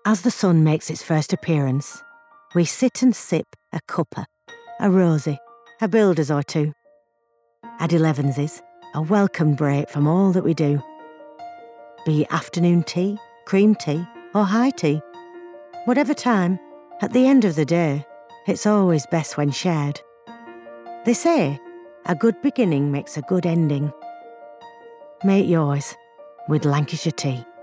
As the sun makes its first appearance, we sit and sip a cuppa, a rosy, a builders or two. Add 11s, a welcome break from all that we do. Be it afternoon tea, cream tea, or high tea. Whatever time, at the end of the day, it's always best when shared. They say, a good beginning makes a good ending. Make yours with Lancashire tea.